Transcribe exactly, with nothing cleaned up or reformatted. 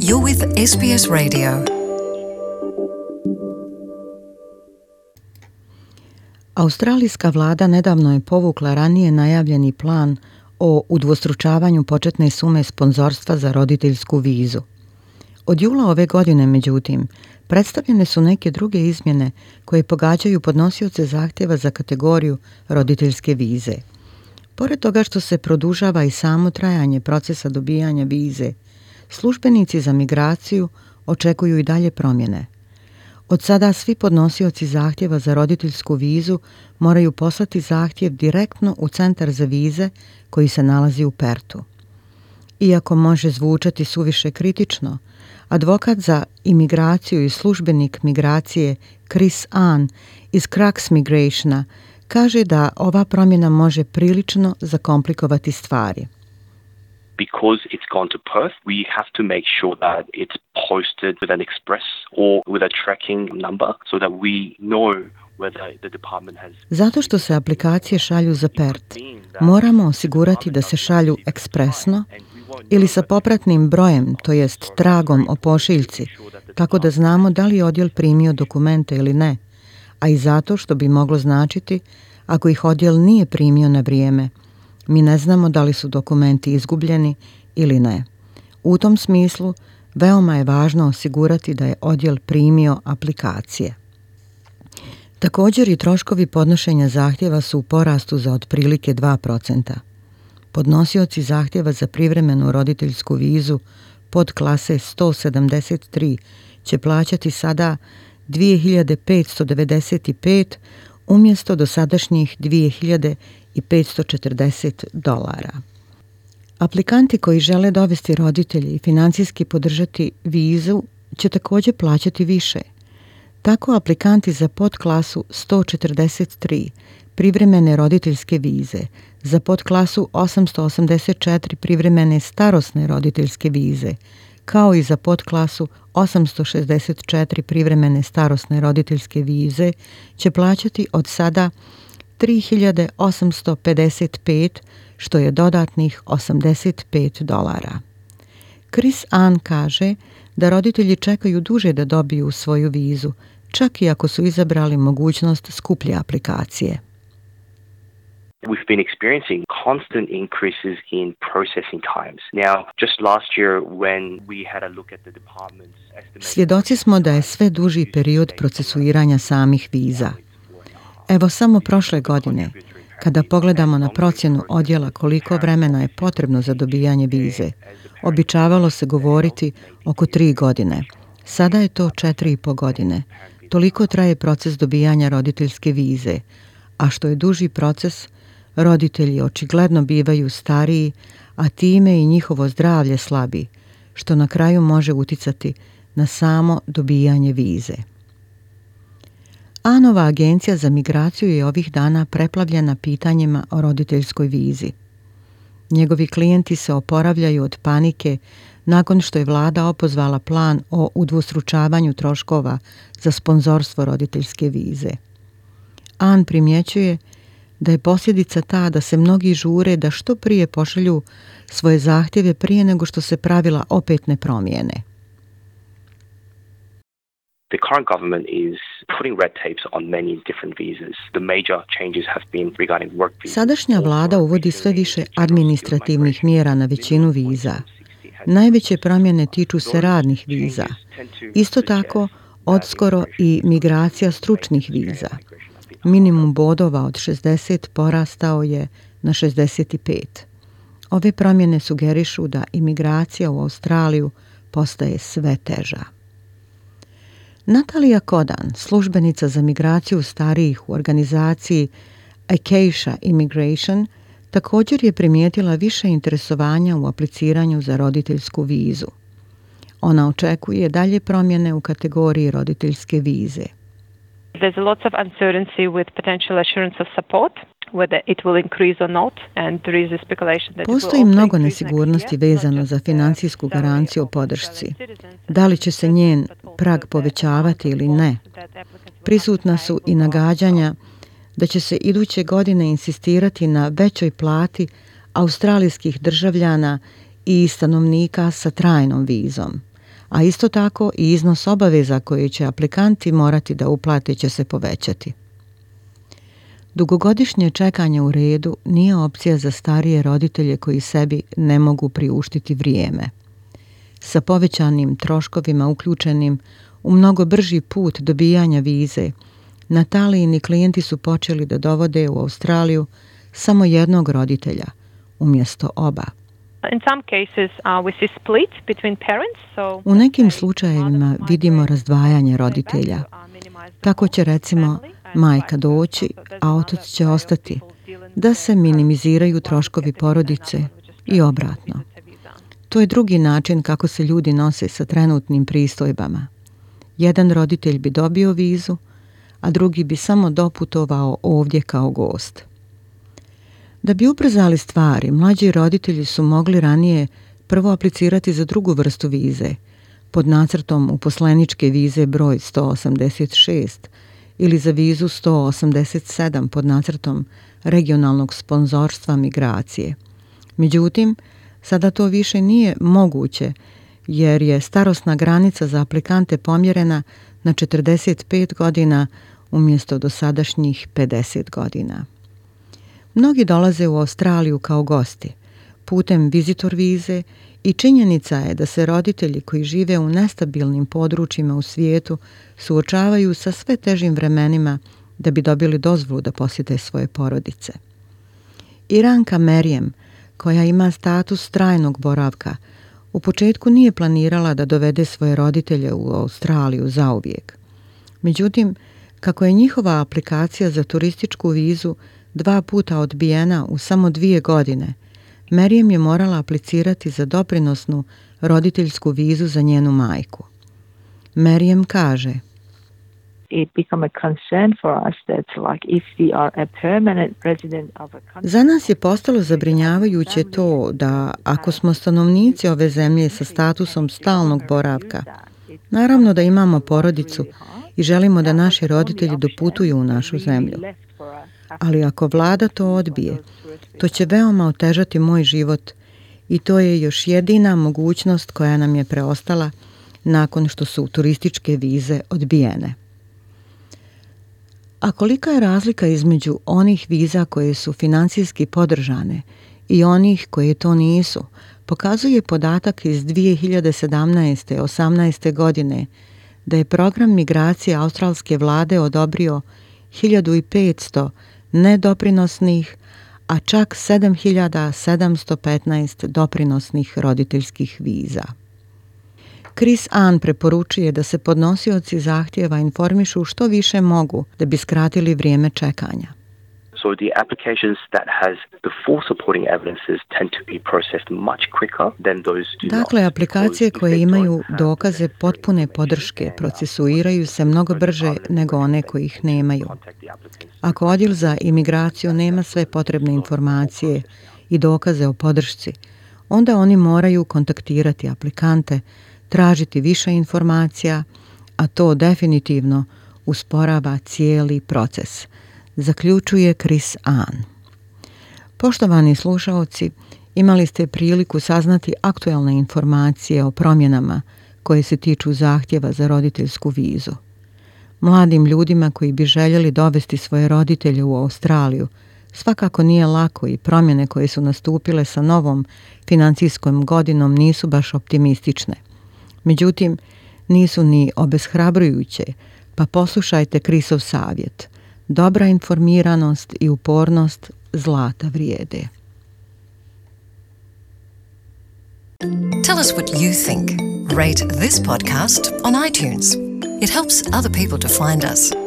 You're with S B S Radio. Australijska vlada nedavno je povukla ranije najavljeni plan o udvostručavanju početne sume sponzorstva za roditeljsku vizu. Od jula ove godine, međutim, predstavljene su neke druge izmjene koje pogađaju podnosioce zahtjeva za kategoriju roditeljske vize. Pored toga što se produžava i samo trajanje procesa dobijanja vize, službenici za migraciju očekuju i dalje promjene. Od sada svi podnosioci zahtjeva za roditeljsku vizu moraju poslati zahtjev direktno u centar za vize koji se nalazi u Pertu. Iako može zvučati suviše kritično, advokat za imigraciju i službenik migracije Chris Ahn iz Crux Migrationa kaže da ova promjena može prilično zakomplikovati stvari. Because it's gone to Perth, we have to make sure that it's posted with an express or with a tracking number so that we know whether the department has... Zato što se aplikacije šalju za Perth, moramo osigurati da se šalju ekspresno ili sa popratnim brojem, to jest tragom o pošiljci, tako da znamo da li je odjel primio dokumente ili ne, a i zato što bi moglo značiti ako ih odjel nije primio na vrijeme. Mi ne znamo da li su dokumenti izgubljeni ili ne. U tom smislu, veoma je važno osigurati da je odjel primio aplikacije. Također i troškovi podnošenja zahtjeva su u porastu za otprilike dva procenta. Podnosioci zahtjeva za privremenu roditeljsku vizu pod klase sto sedamdeset tri će plaćati sada dvije hiljade petsto devedeset pet umjesto dosadašnjih dvije hiljade petsto četrdeset dolara. Aplikanti koji žele dovesti roditelje i financijski podržati vizu će također plaćati više. Tako aplikanti za podklasu sto četrdeset tri privremene roditeljske vize, za podklasu osamsto osamdeset četiri privremene starosne roditeljske vize, kao i za podklasu osamsto šezdeset četiri privremene starosne roditeljske vize će plaćati od sada tri hiljade osamsto pedeset pet, što je dodatnih osamdeset pet dolara. Chris Ahn kaže da roditelji čekaju duže da dobiju svoju vizu, čak i ako su izabrali mogućnost skuplje aplikacije. We've been experiencing constant increases in processing times. Now, just last year when we had a look at the department's estimates... Svjedoci smo da je sve duži period procesuiranja samih viza. Evo samo prošle godine, kada pogledamo na procjenu odjela koliko vremena je potrebno za dobijanje vize, običavalo se govoriti oko tri godine. Sada je to četiri i po godine. Toliko traje proces dobijanja roditeljske vize, a što je duži proces, roditelji očigledno bivaju stariji, a time i njihovo zdravlje slabi, što na kraju može uticati na samo dobijanje vize. Ahnova agencija za migraciju je ovih dana preplavljena pitanjima o roditeljskoj vizi. Njegovi klijenti se oporavljaju od panike nakon što je vlada opozvala plan o udvostručavanju troškova za sponzorstvo roditeljske vize. Ahn primjećuje da je posljedica ta da se mnogi žure da što prije pošalju svoje zahtjeve prije nego što se pravila opet ne promijene. The current government is putting red tapes on many different visas. The major changes have been regarding work visas. Sadašnja vlada uvodi sve više administrativnih mjera na većinu viza. Najveće promjene tiču se radnih viza. Isto tako, odskoro i migracija stručnih viza. Minimum bodova od šezdeset porastao je na šezdeset pet. Ove promjene sugerišu da imigracija u Australiju postaje sve teža. Natalija Kodan, službenica za migraciju starijih u organizaciji Acacia Immigration, također je primijetila više interesovanja u apliciranju za roditeljsku vizu. Ona očekuje dalje promjene u kategoriji roditeljske vize. There's lots of uncertainty with potential assurance of support, whether it will increase or not, and there is a speculation that Postoji mnogo nesigurnosti vezano za financijsku garanciju o podršci. Da li će se njen prag povećavati ili ne? Prisutna su i nagađanja da će se iduće godine insistirati na većoj plati australijskih državljana i stanovnika sa trajnom vizom, a isto tako i iznos obaveza koje će aplikanti morati da uplate će se povećati. Dugogodišnje čekanje u redu nije opcija za starije roditelje koji sebi ne mogu priuštiti vrijeme. Sa povećanim troškovima uključenim u mnogo brži put dobijanja vize, Natalijini klijenti su počeli da dovode u Australiju samo jednog roditelja, umjesto oba. U nekim slučajevima vidimo razdvajanje roditelja. Tako će recimo majka doći, a otac će ostati, da se minimiziraju troškovi porodice i obratno. To je drugi način kako se ljudi nose sa trenutnim pristojbama. Jedan roditelj bi dobio vizu, a drugi bi samo doputovao ovdje kao gost. Da bi ubrzali stvari, mlađi roditelji su mogli ranije prvo aplicirati za drugu vrstu vize, pod nacrtom uposleničke vize broj sto osamdeset šest ili za vizu sto osamdeset sedam pod nacrtom regionalnog sponzorstva migracije. Međutim, sada to više nije moguće, jer je starosna granica za aplikante pomjerena na četrdeset pet godina umjesto dosadašnjih pedeset godina. Mnogi dolaze u Australiju kao gosti, putem vizitor vize, i činjenica je da se roditelji koji žive u nestabilnim područjima u svijetu suočavaju sa sve težim vremenima da bi dobili dozvolu da posjete svoje porodice. Iranka Merijem, koja ima status trajnog boravka, u početku nije planirala da dovede svoje roditelje u Australiju zauvijek. Međutim, kako je njihova aplikacija za turističku vizu dva puta odbijena u samo dvije godine, Merijem je morala aplicirati za doprinosnu roditeljsku vizu za njenu majku. Merijem kaže: Za nas je postalo zabrinjavajuće to da ako smo stanovnici ove zemlje sa statusom stalnog boravka, naravno da imamo porodicu i želimo da naši roditelji doputuju u našu zemlju. Ali ako vlada to odbije, to će veoma otežati moj život i to je još jedina mogućnost koja nam je preostala nakon što su turističke vize odbijene. A kolika je razlika između onih viza koje su financijski podržane i onih koje to nisu, pokazuje podatak iz dvije hiljade sedamnaeste osamnaeste godine da je program migracije australske vlade odobrio hiljadu petsto nedoprinosnih, a čak sedam hiljada sedamsto petnaest doprinosnih roditeljskih viza. Chris Ann preporučuje da se podnosioci zahtjeva informišu što više mogu da bi skratili vrijeme čekanja. So the applications that has the full supporting evidences tend to be processed much quicker than those do not. Dakle, aplikacije koje imaju dokaze potpune podrške procesuiraju se mnogo brže nego one koji ih nemaju. Ako odjel za imigraciju nema sve potrebne informacije i dokaze o podršci, onda oni moraju kontaktirati aplikante, tražiti više informacija, a to definitivno usporava cijeli proces, zaključuje Chris Ann. Poštovani slušaoci, imali ste priliku saznati aktualne informacije o promjenama koje se tiču zahtjeva za roditeljsku vizu. Mladim ljudima koji bi željeli dovesti svoje roditelje u Australiju svakako nije lako i promjene koje su nastupile sa novom financijskom godinom nisu baš optimistične. Međutim, nisu ni obeshrabrujuće, pa poslušajte Chrisov savjet. Dobra informiranost i upornost zlata vrijede. Tell us what you think. Rate this podcast on iTunes. It helps other people to find us.